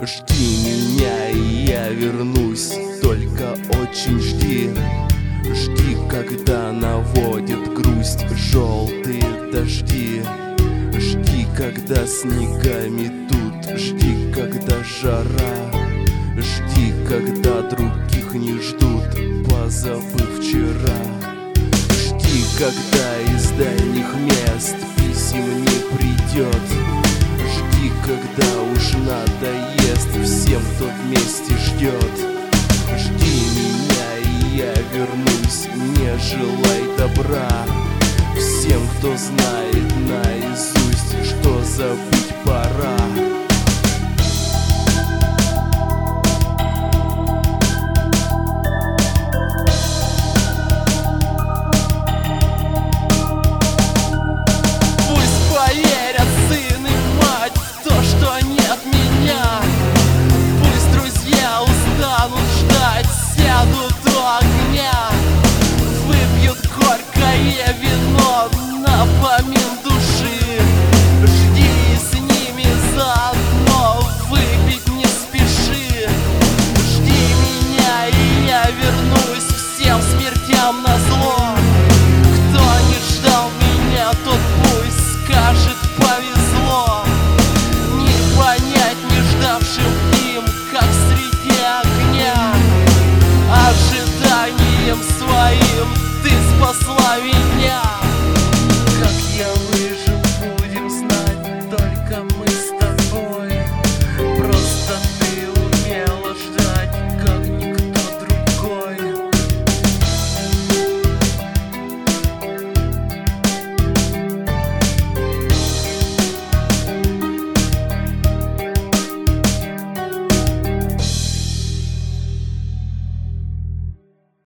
Жди меня, и я вернусь, только очень жди. Жди, когда наводит грусть желтые дожди. Жди, когда снега метут. Жди, когда жара. Жди, когда других не ждут, позабыв вчера. Жди, когда из дальних мест писем не придет. Жди, когда уж надоест всем, кто вместе ждет. Жди меня, и я вернусь, не желай добра всем, кто знает наизусть, что забыть